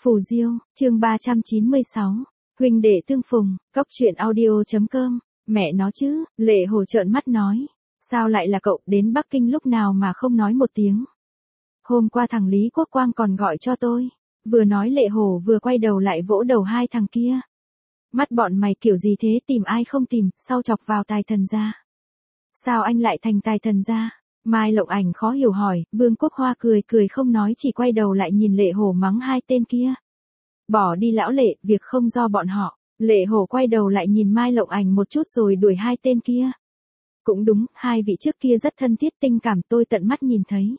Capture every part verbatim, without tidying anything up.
Phù Diêu, chương ba trăm chín mươi sáu. Huynh đệ tương phùng, cóc truyện audio.com. Mẹ nó chứ, Lệ Hồ trợn mắt nói. Sao lại là cậu, đến Bắc Kinh lúc nào mà không nói một tiếng? Hôm qua thằng Lý Quốc Quang còn gọi cho tôi. Vừa nói Lệ Hồ vừa quay đầu lại vỗ đầu hai thằng kia. Mắt bọn mày kiểu gì thế, tìm ai không tìm, sau chọc vào tài thần gia. Sao anh lại thành tài thần gia? Mai Lộng Ảnh khó hiểu hỏi, Vương Quốc Hoa cười cười không nói, chỉ quay đầu lại nhìn Lệ Hồ mắng hai tên kia. Bỏ đi lão Lệ, việc không do bọn họ. Lệ Hồ quay đầu lại nhìn Mai Lộng Ảnh một chút rồi đuổi hai tên kia. Cũng đúng, hai vị trước kia rất thân thiết tình cảm, tôi tận mắt nhìn thấy.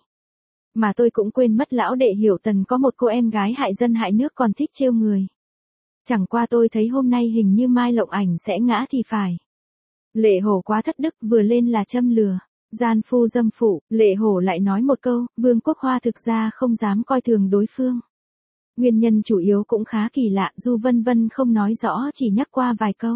Mà tôi cũng quên mất lão đệ Hiểu Tần có một cô em gái hại dân hại nước còn thích trêu người. Chẳng qua tôi thấy hôm nay hình như Mai Lộng Ảnh sẽ ngã thì phải. Lệ Hồ quá thất đức, vừa lên là châm lừa. Gian phu dâm phụ, Lệ Hồ lại nói một câu, Vương Quốc Hoa thực ra không dám coi thường đối phương. Nguyên nhân chủ yếu cũng khá kỳ lạ, Du Vân Vân không nói rõ, chỉ nhắc qua vài câu.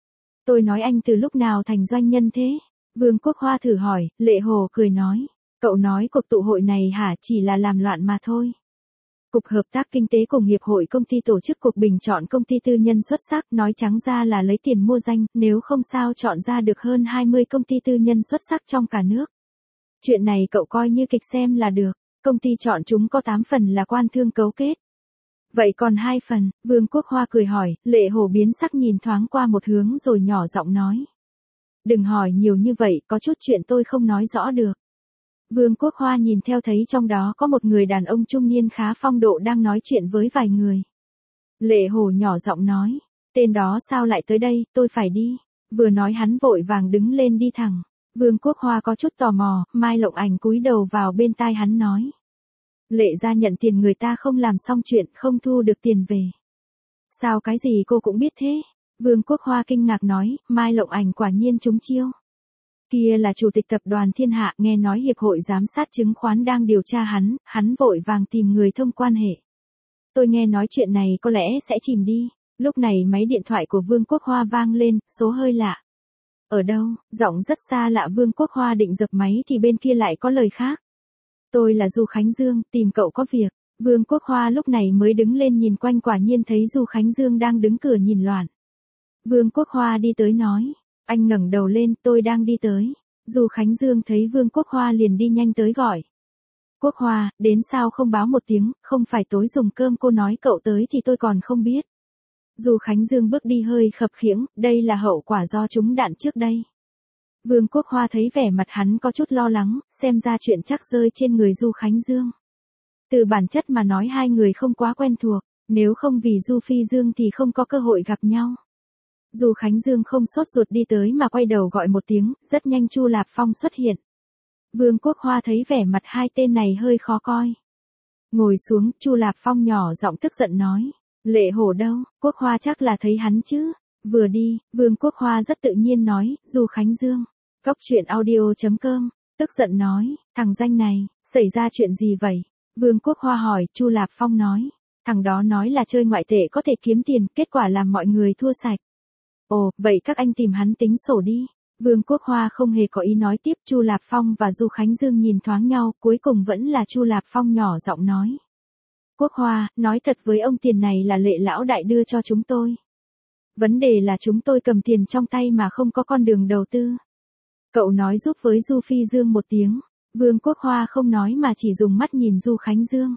Tôi nói anh từ lúc nào thành doanh nhân thế? Vương Quốc Hoa thử hỏi, Lệ Hồ cười nói. Cậu nói cuộc tụ hội này hả, chỉ là làm loạn mà thôi. Cục Hợp tác Kinh tế cùng Hiệp hội Công ty tổ chức cuộc bình chọn công ty tư nhân xuất sắc, nói trắng ra là lấy tiền mua danh, nếu không sao chọn ra được hơn hai mươi công ty tư nhân xuất sắc trong cả nước. Chuyện này cậu coi như kịch xem là được, công ty chọn chúng có tám phần là quan thương cấu kết. Vậy còn hai phần, Vương Quốc Hoa cười hỏi, Lệ Hồ biến sắc nhìn thoáng qua một hướng rồi nhỏ giọng nói. Đừng hỏi nhiều như vậy, có chút chuyện tôi không nói rõ được. Vương Quốc Hoa nhìn theo thấy trong đó có một người đàn ông trung niên khá phong độ đang nói chuyện với vài người. Lệ Hồ nhỏ giọng nói, tên đó sao lại tới đây, tôi phải đi. Vừa nói hắn vội vàng đứng lên đi thẳng. Vương Quốc Hoa có chút tò mò, Mai Lộng Ảnh cúi đầu vào bên tai hắn nói. Lệ gia nhận tiền người ta không làm xong chuyện, không thu được tiền về. Sao cái gì cô cũng biết thế? Vương Quốc Hoa kinh ngạc nói, Mai Lộng Ảnh quả nhiên trúng chiêu. Kia là chủ tịch tập đoàn Thiên Hạ, nghe nói hiệp hội giám sát chứng khoán đang điều tra hắn, hắn vội vàng tìm người thông quan hệ. Tôi nghe nói chuyện này có lẽ sẽ chìm đi. Lúc này máy điện thoại của Vương Quốc Hoa vang lên, số hơi lạ. Ở đâu? Giọng rất xa lạ. Vương Quốc Hoa định dập máy thì bên kia lại có lời khác. Tôi là Du Khánh Dương, tìm cậu có việc. Vương Quốc Hoa lúc này mới đứng lên nhìn quanh, quả nhiên thấy Du Khánh Dương đang đứng cửa nhìn loạn. Vương Quốc Hoa đi tới nói. Anh ngẩng đầu lên, tôi đang đi tới. Du Khánh Dương thấy Vương Quốc Hoa liền đi nhanh tới gọi. Quốc Hoa, đến sao không báo một tiếng, không phải tối dùng cơm cô nói cậu tới thì tôi còn không biết. Du Khánh Dương bước đi hơi khập khiễng, đây là hậu quả do trúng đạn trước đây. Vương Quốc Hoa thấy vẻ mặt hắn có chút lo lắng, xem ra chuyện chắc rơi trên người Du Khánh Dương. Từ bản chất mà nói hai người không quá quen thuộc, nếu không vì Du Phi Dương thì không có cơ hội gặp nhau. Du Khánh Dương không sốt ruột đi tới mà quay đầu gọi một tiếng, rất nhanh Chu Lạp Phong xuất hiện. Vương Quốc Hoa thấy vẻ mặt hai tên này hơi khó coi. Ngồi xuống, Chu Lạp Phong nhỏ giọng tức giận nói. Lệ Hồ đâu, Quốc Hoa chắc là thấy hắn chứ. Vừa đi, Vương Quốc Hoa rất tự nhiên nói, Du Khánh Dương. Cóc truyện audio.com, tức giận nói, thằng danh này, xảy ra chuyện gì vậy? Vương Quốc Hoa hỏi, Chu Lạp Phong nói. Thằng đó nói là chơi ngoại tệ có thể kiếm tiền, kết quả làm mọi người thua sạch. Ồ, vậy các anh tìm hắn tính sổ đi. Vương Quốc Hoa không hề có ý nói tiếp. Chu Lạp Phong và Du Khánh Dương nhìn thoáng nhau, cuối cùng vẫn là Chu Lạp Phong nhỏ giọng nói. Quốc Hoa, nói thật với ông, tiền này là Lệ lão đại đưa cho chúng tôi. Vấn đề là chúng tôi cầm tiền trong tay mà không có con đường đầu tư. Cậu nói giúp với Du Phi Dương một tiếng. Vương Quốc Hoa không nói mà chỉ dùng mắt nhìn Du Khánh Dương.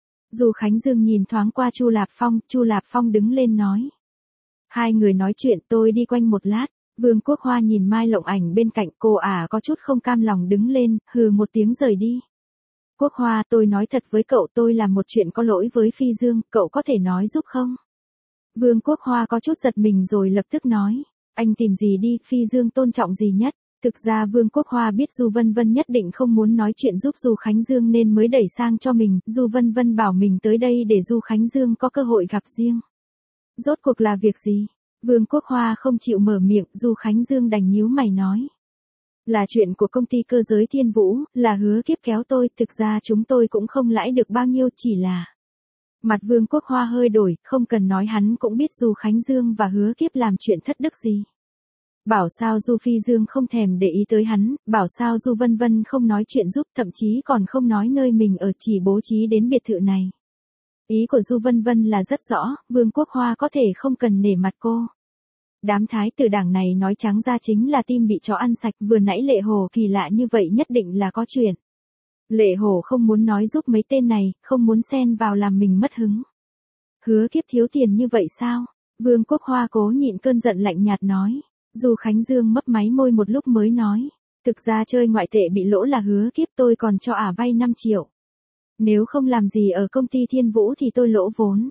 Du Khánh Dương nhìn thoáng qua Chu Lạp Phong, Chu Lạp Phong đứng lên nói. Hai người nói chuyện, tôi đi quanh một lát. Vương Quốc Hoa nhìn Mai Lộng Ảnh bên cạnh, cô ả à, có chút không cam lòng đứng lên, hừ một tiếng rời đi. Quốc Hoa, tôi nói thật với cậu, tôi làm một chuyện có lỗi với Phi Dương, cậu có thể nói giúp không? Vương Quốc Hoa có chút giật mình rồi lập tức nói. Anh tìm gì đi, Phi Dương tôn trọng gì nhất? Thực ra Vương Quốc Hoa biết Du Vân Vân nhất định không muốn nói chuyện giúp Du Khánh Dương nên mới đẩy sang cho mình. Du Vân Vân bảo mình tới đây để Du Khánh Dương có cơ hội gặp riêng. Rốt cuộc là việc gì? Vương Quốc Hoa không chịu mở miệng, Du Khánh Dương đành nhíu mày nói. Là chuyện của công ty cơ giới Thiên Vũ, là Hứa Kiếp kéo tôi, thực ra chúng tôi cũng không lãi được bao nhiêu, chỉ là... Mặt Vương Quốc Hoa hơi đổi, không cần nói hắn cũng biết Du Khánh Dương và Hứa Kiếp làm chuyện thất đức gì. Bảo sao Du Phi Dương không thèm để ý tới hắn, bảo sao Du Vân Vân không nói chuyện giúp, thậm chí còn không nói nơi mình ở, chỉ bố trí đến biệt thự này. Ý của Du Vân Vân là rất rõ, Vương Quốc Hoa có thể không cần nể mặt cô. Đám thái tử đảng này nói trắng ra chính là tim bị chó ăn sạch, vừa nãy Lệ Hồ kỳ lạ như vậy nhất định là có chuyện. Lệ Hồ không muốn nói giúp mấy tên này, không muốn xen vào làm mình mất hứng. Hứa Kiếp thiếu tiền như vậy sao? Vương Quốc Hoa cố nhịn cơn giận lạnh nhạt nói. Du Khánh Dương mấp máy môi một lúc mới nói. Thực ra chơi ngoại tệ bị lỗ là Hứa Kiếp, tôi còn cho ả vay năm triệu. Nếu không làm gì ở công ty Thiên Vũ thì tôi lỗ vốn.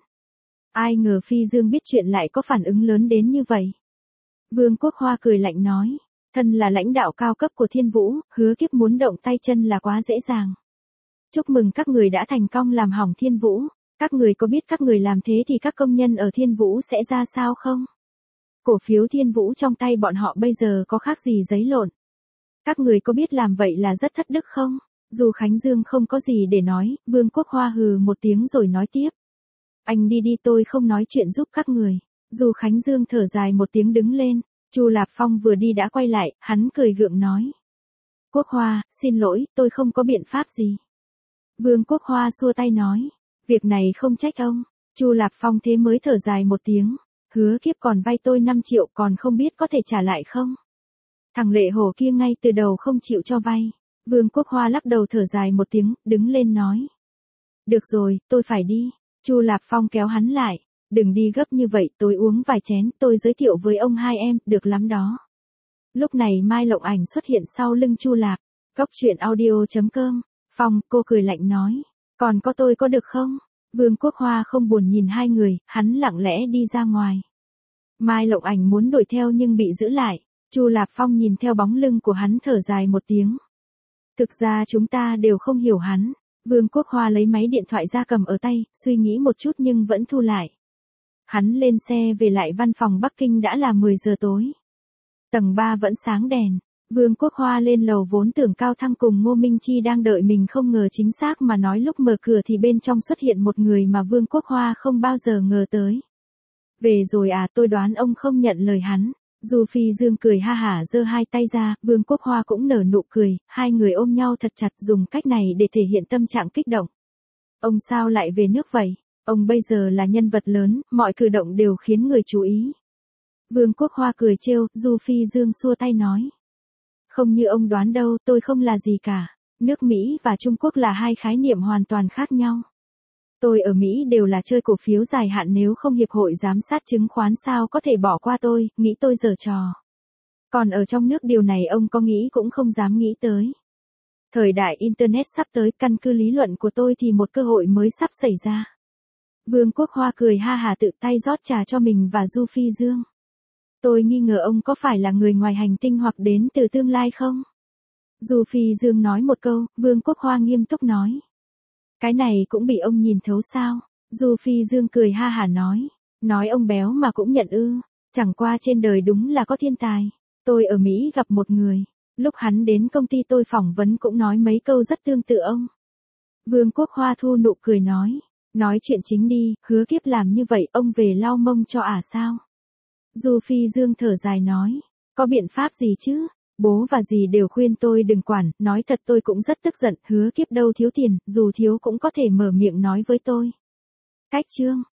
Ai ngờ Phi Dương biết chuyện lại có phản ứng lớn đến như vậy. Vương Quốc Hoa cười lạnh nói. Thân là lãnh đạo cao cấp của Thiên Vũ, Hứa Kiếp muốn động tay chân là quá dễ dàng. Chúc mừng các người đã thành công làm hỏng Thiên Vũ. Các người có biết các người làm thế thì các công nhân ở Thiên Vũ sẽ ra sao không? Cổ phiếu Thiên Vũ trong tay bọn họ bây giờ có khác gì giấy lộn. Các người có biết làm vậy là rất thất đức không? Dù Khánh Dương không có gì để nói, Vương Quốc Hoa hừ một tiếng rồi nói tiếp. Anh đi đi, tôi không nói chuyện giúp các người. Dù Khánh Dương thở dài một tiếng đứng lên, Chu Lạp Phong vừa đi đã quay lại, hắn cười gượng nói. Quốc Hoa, xin lỗi, tôi không có biện pháp gì. Vương Quốc Hoa xua tay nói. Việc này không trách ông. Chu Lạp Phong thế mới thở dài một tiếng. Hứa Kiếp còn vay tôi năm triệu, còn không biết có thể trả lại không? Thằng Lệ Hồ kia ngay từ đầu không chịu cho vay. Vương Quốc Hoa lắc đầu thở dài một tiếng, đứng lên nói. Được rồi, tôi phải đi. Chu Lạp Phong kéo hắn lại. Đừng đi gấp như vậy, tôi uống vài chén, tôi giới thiệu với ông hai em, được lắm đó. Lúc này Mai Lộng Ảnh xuất hiện sau lưng Chu Lạp. Cốc truyện audio chấm com. Phong, cô cười lạnh nói. Còn có tôi có được không? Vương Quốc Hoa không buồn nhìn hai người, hắn lặng lẽ đi ra ngoài. Mai Lộng Ảnh muốn đuổi theo nhưng bị giữ lại. Chu Lạp Phong nhìn theo bóng lưng của hắn thở dài một tiếng. Thực ra chúng ta đều không hiểu hắn. Vương Quốc Hoa lấy máy điện thoại ra cầm ở tay, suy nghĩ một chút nhưng vẫn thu lại. Hắn lên xe về lại văn phòng Bắc Kinh đã là mười giờ tối. Tầng ba vẫn sáng đèn. Vương Quốc Hoa lên lầu vốn tưởng Cao Thăng cùng Ngô Minh Chi đang đợi mình, không ngờ chính xác mà nói lúc mở cửa thì bên trong xuất hiện một người mà Vương Quốc Hoa không bao giờ ngờ tới. Về rồi à, tôi đoán ông không nhận lời hắn. Du Phi Dương cười ha hả giơ hai tay ra, Vương Quốc Hoa cũng nở nụ cười, hai người ôm nhau thật chặt, dùng cách này để thể hiện tâm trạng kích động. Ông sao lại về nước vậy? Ông bây giờ là nhân vật lớn, mọi cử động đều khiến người chú ý. Vương Quốc Hoa cười trêu, Du Phi Dương xua tay nói. Không như ông đoán đâu, tôi không là gì cả. Nước Mỹ và Trung Quốc là hai khái niệm hoàn toàn khác nhau. Tôi ở Mỹ đều là chơi cổ phiếu dài hạn, nếu không hiệp hội giám sát chứng khoán sao có thể bỏ qua tôi, nghĩ tôi giở trò. Còn ở trong nước điều này ông có nghĩ cũng không dám nghĩ tới. Thời đại Internet sắp tới, căn cứ lý luận của tôi thì một cơ hội mới sắp xảy ra. Vương Quốc Hoa cười ha hà tự tay rót trà cho mình và Du Phi Dương. Tôi nghi ngờ ông có phải là người ngoài hành tinh hoặc đến từ tương lai không? Du Phi Dương nói một câu, Vương Quốc Hoa nghiêm túc nói. Cái này cũng bị ông nhìn thấu sao? Du Phi Dương cười ha hả nói. Nói ông béo mà cũng nhận ư. Chẳng qua trên đời đúng là có thiên tài. Tôi ở Mỹ gặp một người. Lúc hắn đến công ty tôi phỏng vấn cũng nói mấy câu rất tương tự ông. Vương Quốc Hoa thu nụ cười nói. Nói chuyện chính đi, Hứa Kiếp làm như vậy ông về lau mông cho ả sao? Du Phi Dương thở dài nói. Có biện pháp gì chứ? Bố và dì đều khuyên tôi đừng quản, nói thật tôi cũng rất tức giận, Hứa Kiếp đâu thiếu tiền, dù thiếu cũng có thể mở miệng nói với tôi. Cách chương.